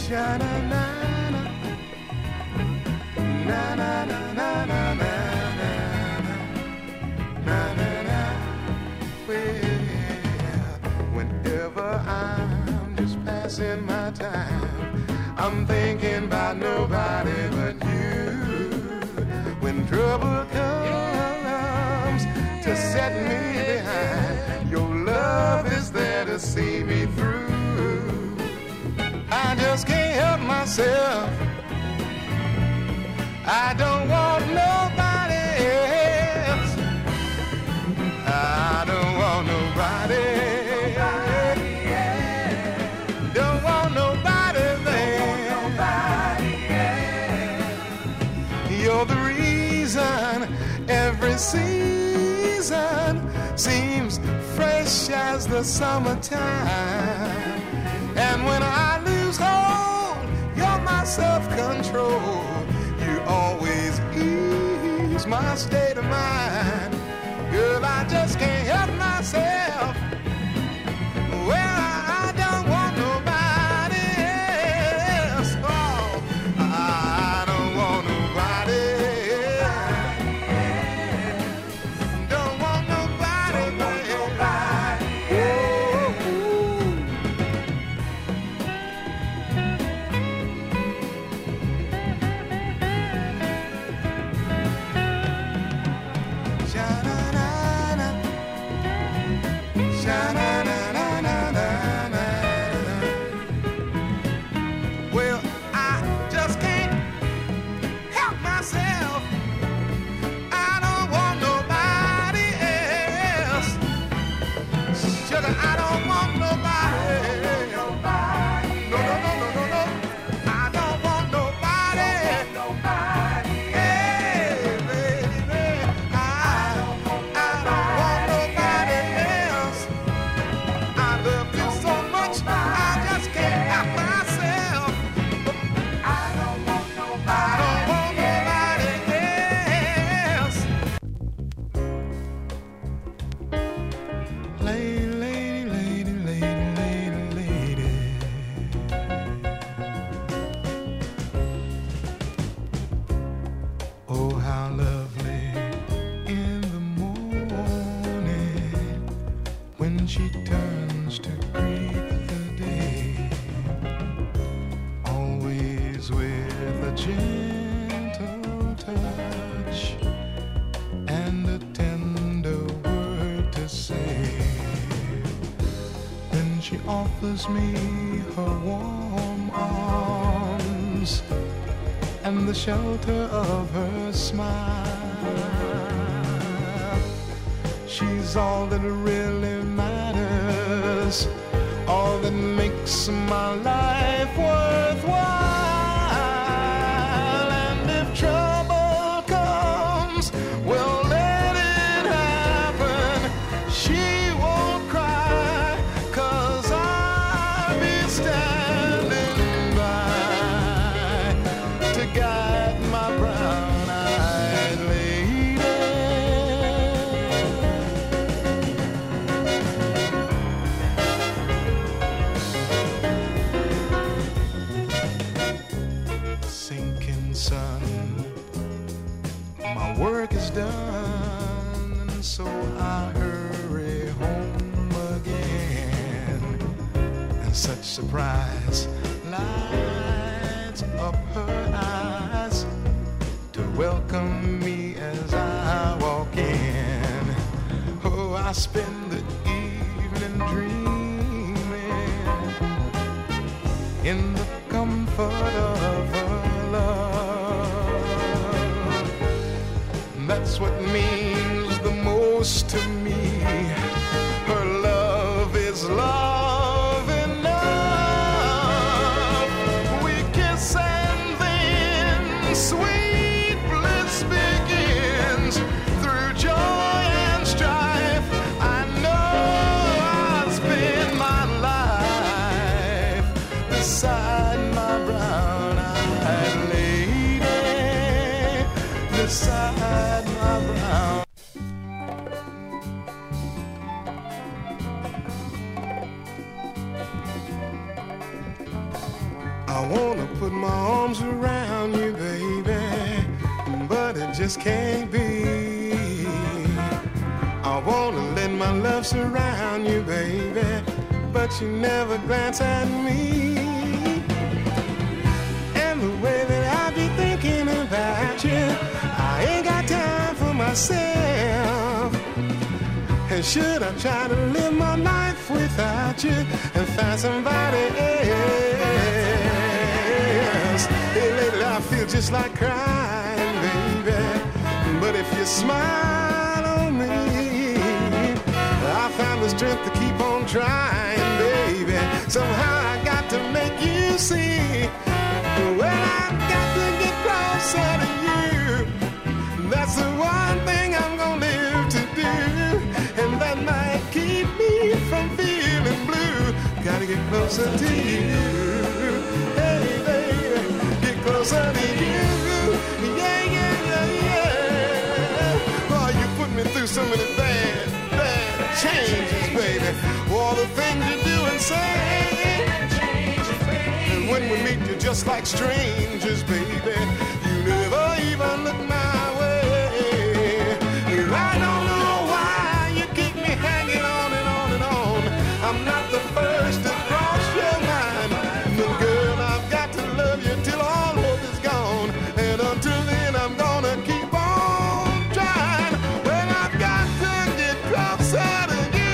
Sha-na-na-na, na-na-na-na-na-na-na, na-na-na. Well, whenever I'm just passing my time, I'm thinking about nobody but you. When trouble comes to set me behind, your love is there to see me through. I just can't help myself. I don't want nobody else. I don't want nobody else. Don't want nobody there. You're the reason every season seems fresh as the summertime. And when I lose hold, you're my self-control. You always ease my state of mind. Girl, I just can't help myself. Well, I don't want nobody else. Oh, I don't want nobody else. Don't want nobody else. Well, I just can't help myself. I don't want nobody else. Sugar, I don't want nobody. No, no, no, no, no, no. I don't want nobody. Hey, baby, I don't want nobody else. I love you so much, I just can't help myself. I don't want nobody else. Lady, lady, lady, lady, lady, lady. Oh, how lovely in the morning when she turns to greet the day, always with a gentle touch and a tender word to say. Then she offers me her warm arms and the shelter of her smile. She's all that really matters, all that makes my life worthwhile. And if trouble comes, well, let it happen. She won't cry, 'cause I'll be standing by to guide my brown-eyed lady. Sinking sun, my work is done, and so I hurry home again. And such surprise lights up her eyes to welcome me as I walk in. Oh, I spend the evening dreaming in the comfort of her love. That's what means the most to me. Her love is love enough. We kiss and then sweet bliss begins. Through joy and strife, I know I'll spend my life beside my brown-eyed lady, beside my brown. I wanna put my arms around you, baby, but it just can't be. I wanna let my love surround you, baby, but you never glance at me. And the way that I be thinking about you, I ain't got time for myself. And should I try to live my life without you and find somebody else? Hey, lately I feel just like crying, baby, but if you smile on me, I found the strength to keep on trying, baby. Somehow I got to make you see. Well, I've got to get closer to you. That's the one thing I'm gonna live to do, and that might keep me from feeling blue. Gotta get closer to you. Hey, baby, get closer to you. Yeah, yeah, yeah, yeah. Oh, you put me through so many bad changes, baby. All the things you do and say. And when we meet, you're just like strangers, baby. You never even look my way. And I don't know why you keep me hanging on and on and on. I'm not the first to cross your mind. But girl, I've got to love you till all hope is gone. And until then, I'm gonna keep on trying. Well, I've got to get closer to you.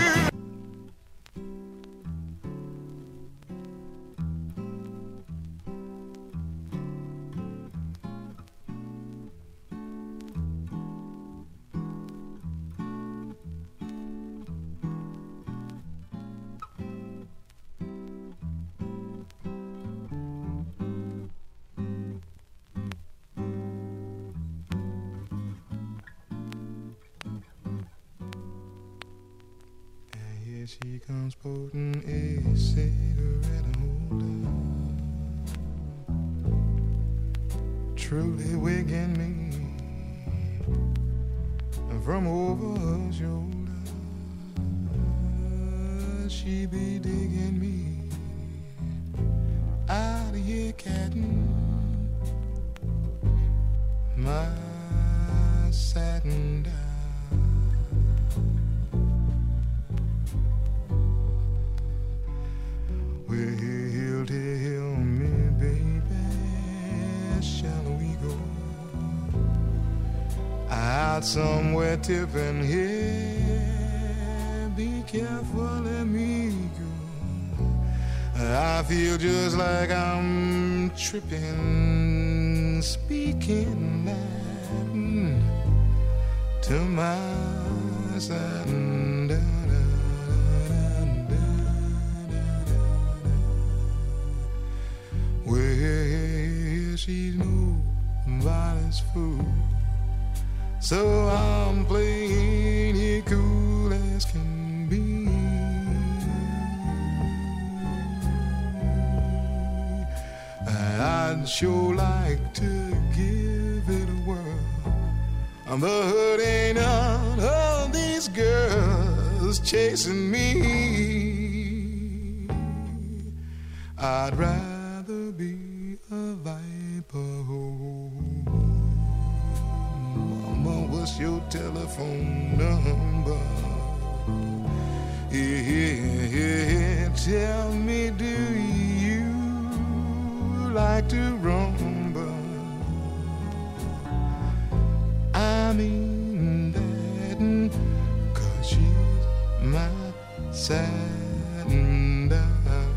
Here she comes putting a cigarette holder, truly wigging me from over her shoulder. She be digging me out of here, cattin', my satin down. Well, tell me, baby, shall we go out somewhere tipping here? Be careful, let me go. I feel just like I'm tripping, speaking Latin to my satin down. Well, she's nobody's fool, so I'm playing it cool as can be. I'd sure like to give it a whirl, but ain't none of these girls chasing me. I'd rather be a viper. Mama, what's your telephone number? Yeah, tell me, do you like to rumble? I mean that, 'cause she's my satin down.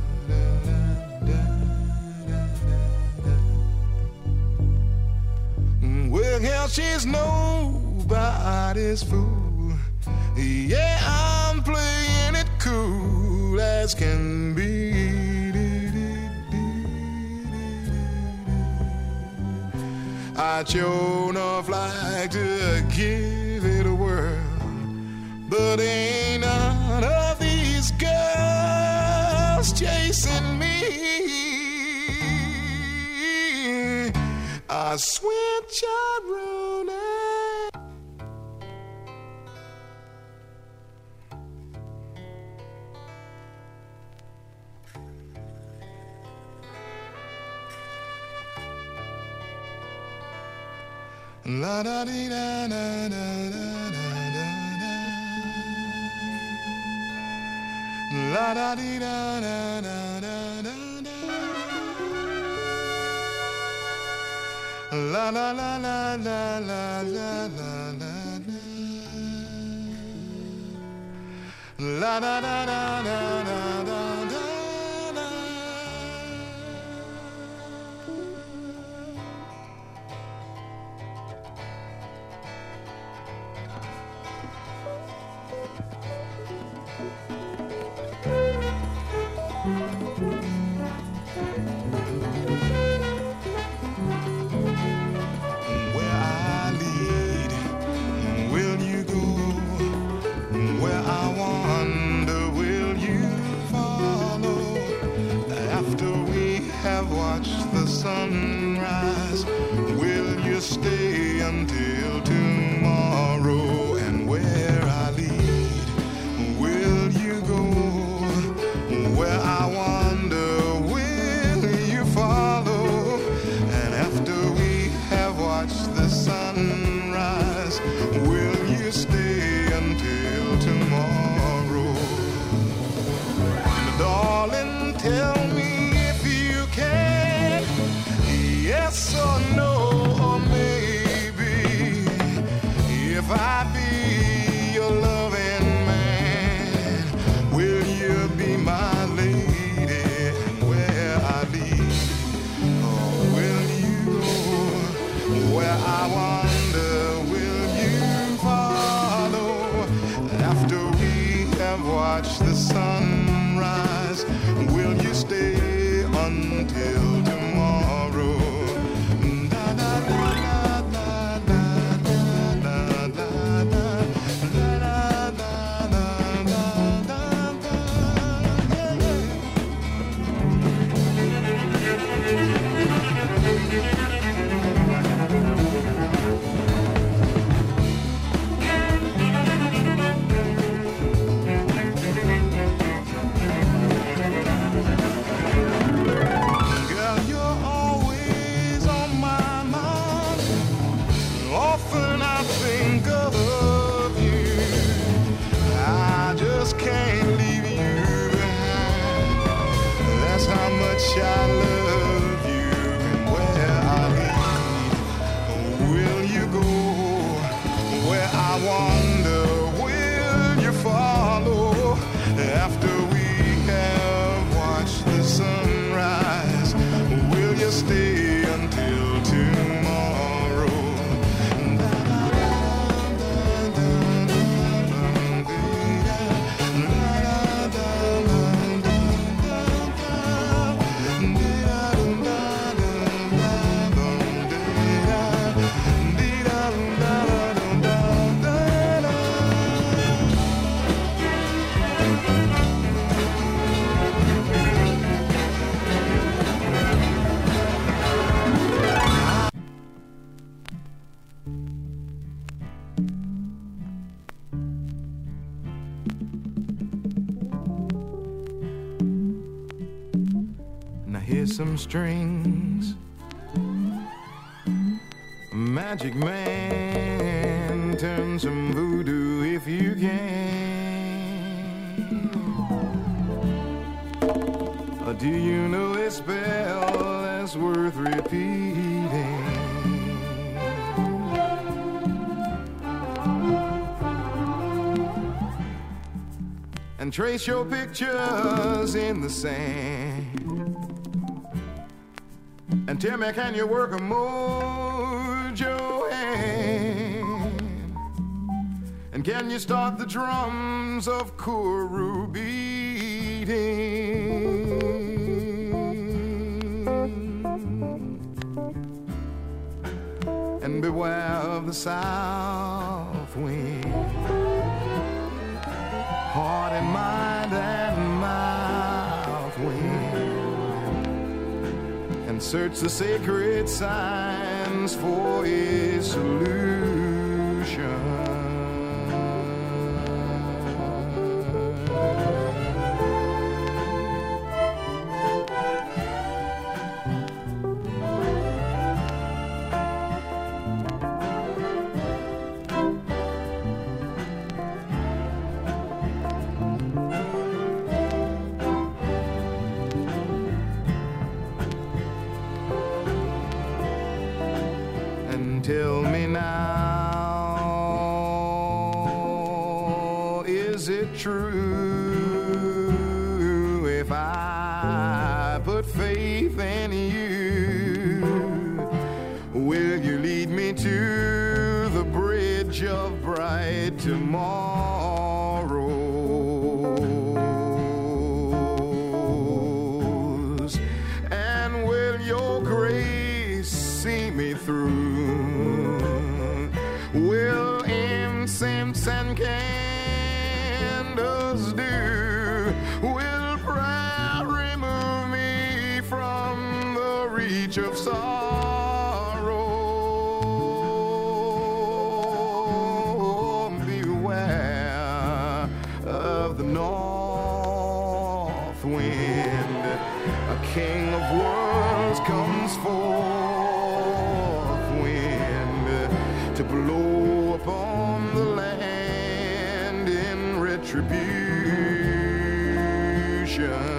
Well, hell, she's nobody's fool. Yeah, I'm playing it cool as can be. I'd sure enough like to give it a whirl, but ain't none of these girls chasing me. I swear, Charona. La da dee da da da da da da. La da dee da da da da da. La la la la la la la la la. La da da da da da da da. Sunrise, will you stay until tomorrow? And where I lead, will you go? Where I wander, will you follow? And after we have watched the sunrise, will you stay until tomorrow? Darling, tell me if you can. Yes or no, or maybe if I be your loving man, will you be my lady? And where I lead, or will you go? Where I wander, will you follow? After we have watched the sunrise, will you stay until tomorrow? I love you. And where I lead, will you go? Where I wander, will you follow? After we have watched the sunrise, will you stay until tomorrow? Here's some strings, magic man, turn some voodoo if you can. Do you know a spell that's worth repeating? And trace your pictures in the sand. And tell me, can you work a mojo hand? And can you start the drums of Kuru beating? And beware of the south wind, heart and mind and mouth wind. And search the sacred signs for a solution. is it true if I put faith in you? Will you lead me to the bridge of bright tomorrows? And will your grace see me through? Will incense and candles do? Will prayer remove me from the reach of sorrow? Beware of the north wind. A king of worlds comes forth, wind to blow upon the land in retribution.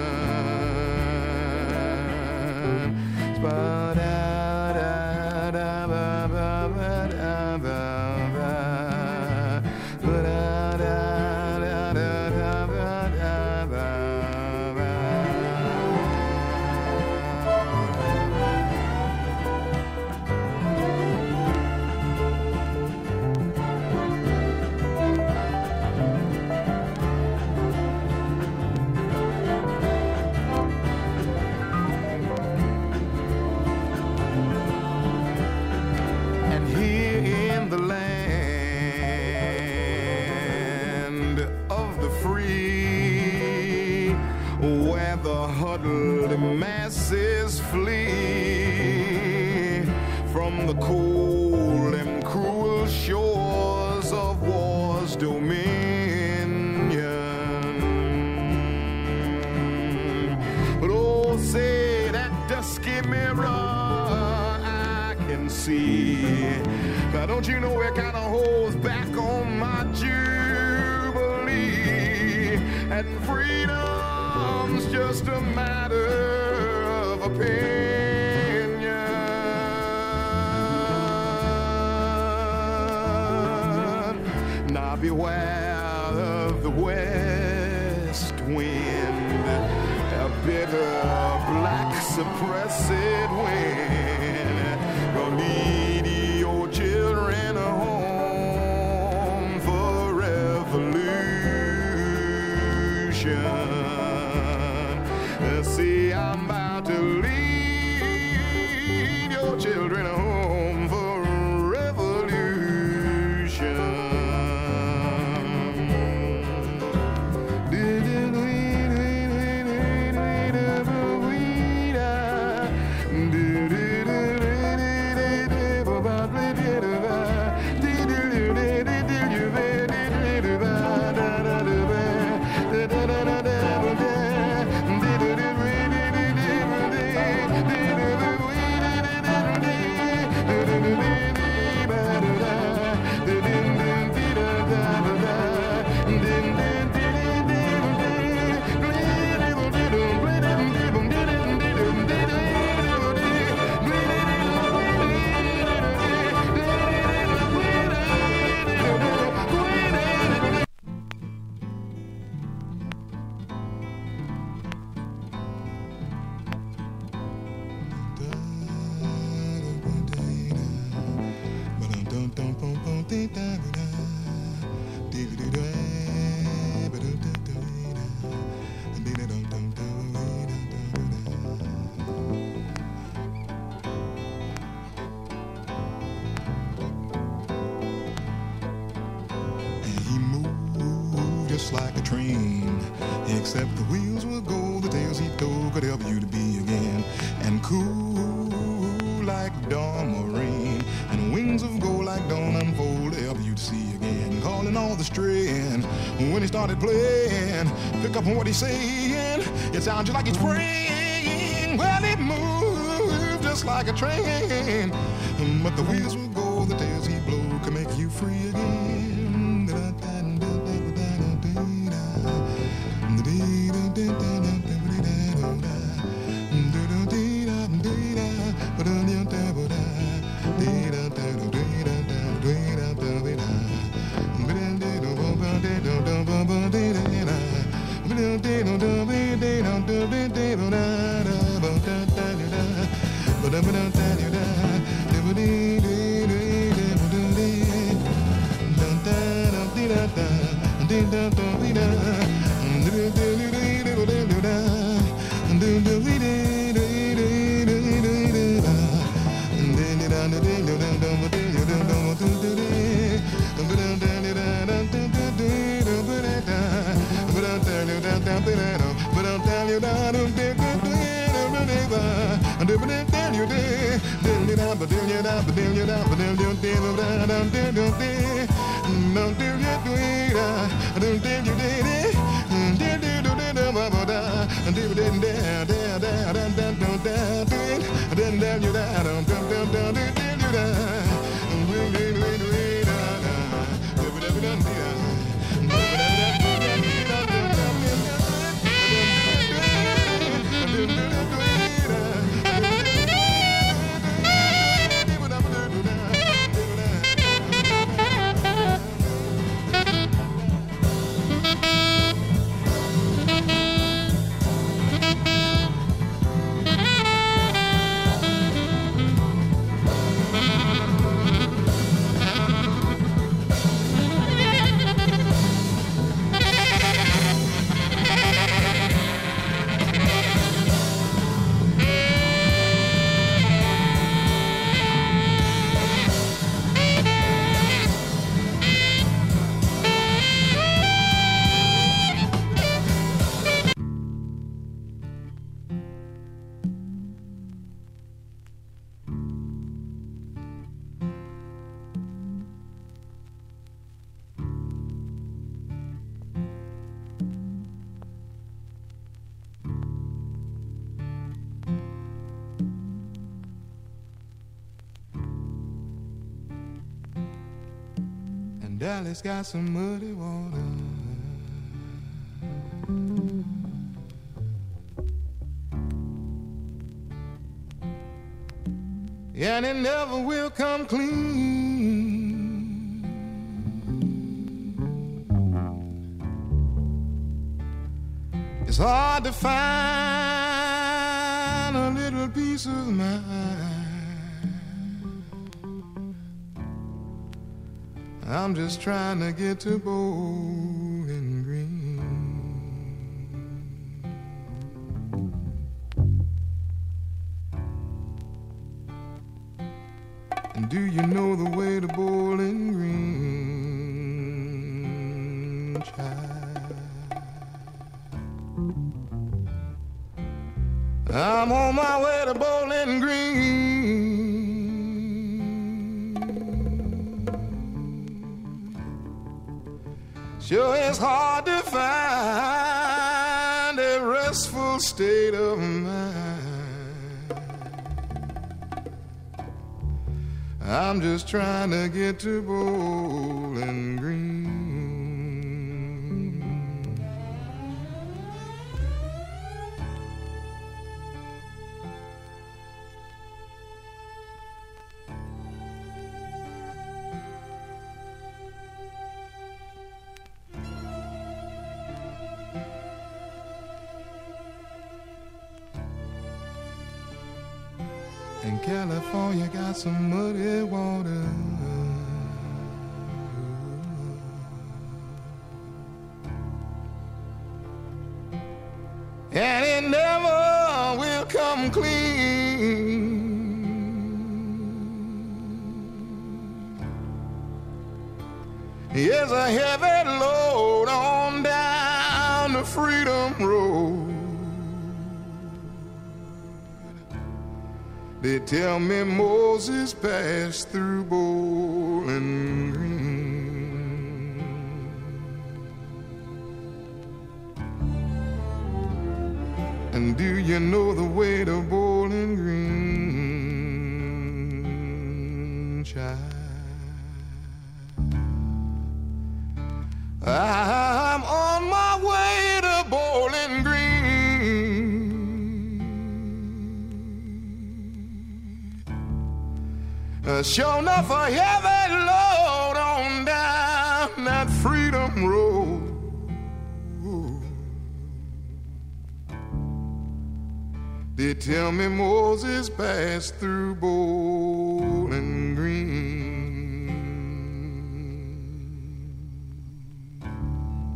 Masses flee from the cold and cruel shores of war's dominion. But oh, say that dusky mirror I can see. Now don't you know it kind of holds back on my jubilee, and freedom's just a matter of opinion. Now beware of the west wind, a bitter black suppressed wind. Gonna lead your children home for revolution. See, I'm about to lead your children home for revolution. Like a train, except the wheels will go, the tails he told could help you to be again, and cool like dawn or rain, and wings of gold like dawn unfold to help you to see again, calling all the straying. When he started playing, pick up on what he's saying, it sounds just like he's praying. Well, it moved just like a train, but the wheels will go, the tails he blow can make you free again. Ba Dallas got some muddy water. And it never will come clean. It's hard to find a little peace of mind. I'm just trying to get to Bowling Green. And do you know the way to Bowling Green, child? I'm on my way to Bowling Green. Sure, it's hard to find a restful state of mind. I'm just trying to get to Bowling Green. And California got some muddy water. And it never will come clean. Here's a heavy load on down the Freedom Road. They tell me Moses passed through Bowling Green. And do you know the way to Bowling Green, child? I'm on my way to Bowling Green. Sure enough, a heavy load on down that Freedom Road. They tell me Moses passed through Bowling Green.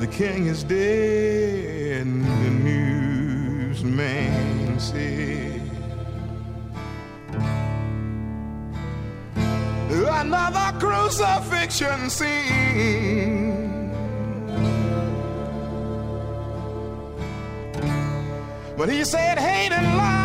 king is dead, the newsman said. Another crucifixion scene, but he said hate and lie